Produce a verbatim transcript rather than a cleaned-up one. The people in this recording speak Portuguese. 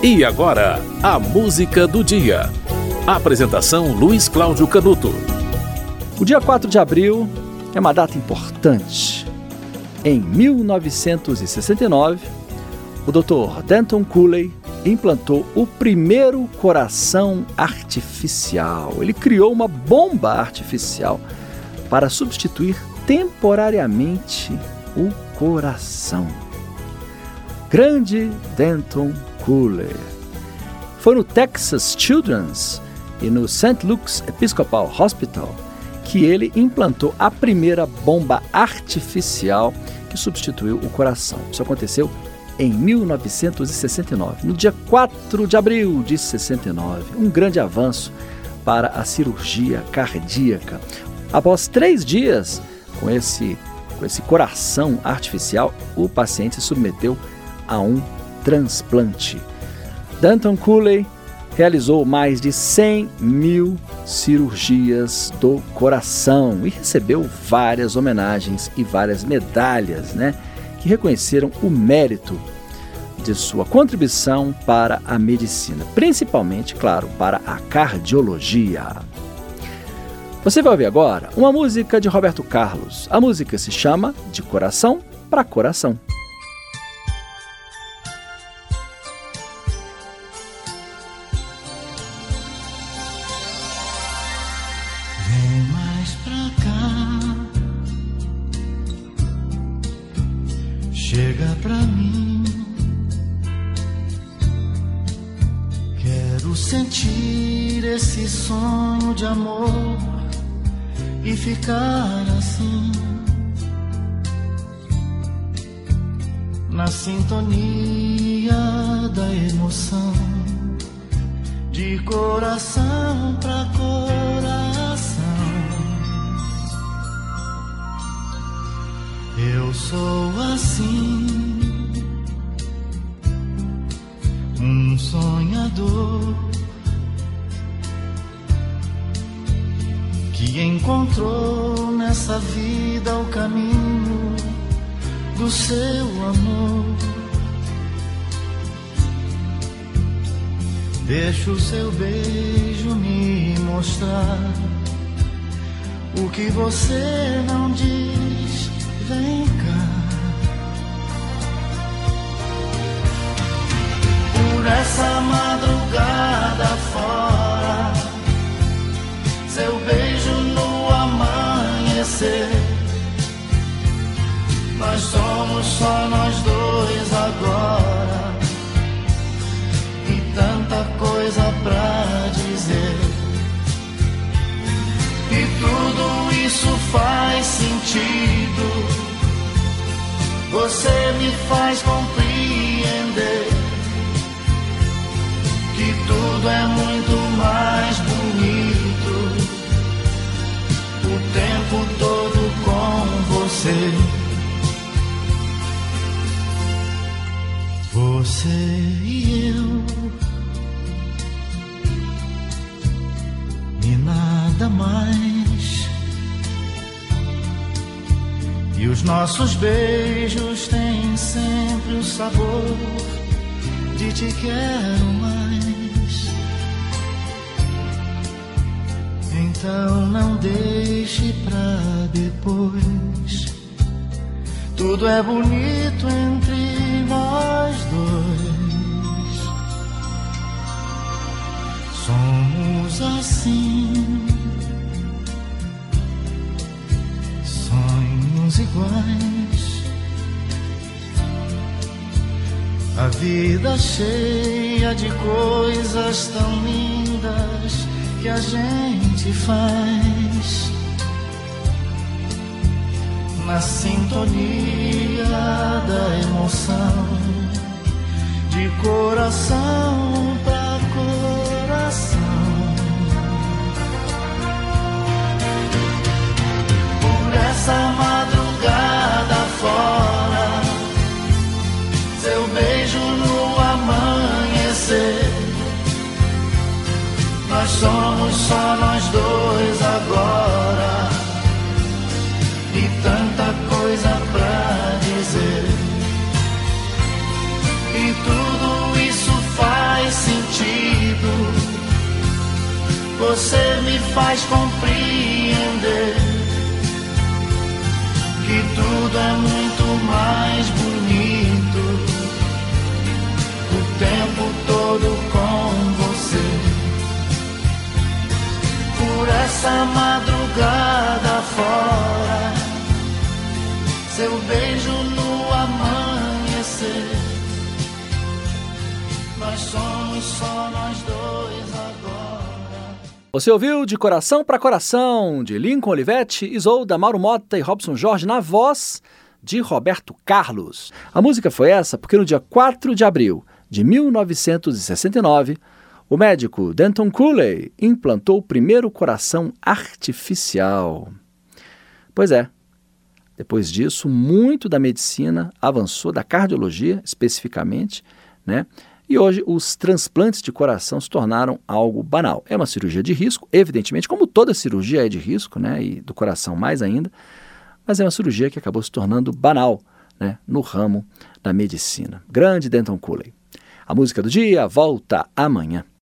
E agora, a música do dia. Apresentação Luiz Cláudio Canuto. O dia quatro de abril é uma data importante. Em mil novecentos e sessenta e nove, o doutor Denton Cooley implantou o primeiro coração artificial. Ele criou uma bomba artificial para substituir temporariamente o coração. Grande Denton Cooley. Foi no Texas Children's e no Saint Luke's Episcopal Hospital que ele implantou a primeira bomba artificial que substituiu o coração. Isso aconteceu em mil novecentos e sessenta e nove, no dia quatro de abril de sessenta e nove. Um grande avanço para a cirurgia cardíaca. Após três dias com esse, com esse coração artificial, o paciente se submeteu a um transplante. Denton Cooley realizou mais de cem mil cirurgias do coração e recebeu várias homenagens e várias medalhas, né, que reconheceram o mérito de sua contribuição para a medicina, principalmente, claro, para a cardiologia. Você vai ouvir agora uma música de Roberto Carlos. A música se chama De Coração para Coração. Vem mais pra cá, chega pra mim, quero sentir esse sonho de amor e ficar assim, na sintonia da emoção, de coração pra coração. Eu sou assim, um sonhador que encontrou nessa vida o caminho do seu amor. Deixa o seu beijo me mostrar o que você não diz. Vem cá, por essa madrugada fora, seu beijo no amanhecer. Nós somos só nós dois agora, e tanta coisa pra dizer. E tudo isso faz sentido, você me faz compreender que tudo é muito mais bonito o tempo todo com você. Você e eu, e nada mais. E os nossos beijos têm sempre o sabor de te quero mais. Então não deixe pra depois, tudo é bonito entre nós dois. Somos assim, sonhos iguais, a vida cheia de coisas tão lindas que a gente faz, na sintonia da emoção, de coração pra coração. Por essa madrugada fora, seu beijo no amanhecer. Nós somos só nós dois agora, e tanta coisa pra dizer. E tudo isso faz faz compreender que tudo é muito mais bonito o tempo todo com você. Por essa madrugada fora, seu beijo no amanhecer, nós somos só nós dois agora. Você ouviu De Coração para Coração, de Lincoln Olivetti, Isolda, Mauro Mota e Robson Jorge, na voz de Roberto Carlos. A música foi essa porque no dia quatro de abril de mil novecentos e sessenta e nove, o médico Denton Cooley implantou o primeiro coração artificial. Pois é, depois disso, muito da medicina avançou, da cardiologia especificamente, né? E hoje os transplantes de coração se tornaram algo banal. É uma cirurgia de risco, evidentemente, como toda cirurgia é de risco, né? E do coração mais ainda, mas é uma cirurgia que acabou se tornando banal, né? No ramo da medicina. Grande Denton Cooley. A música do dia volta amanhã.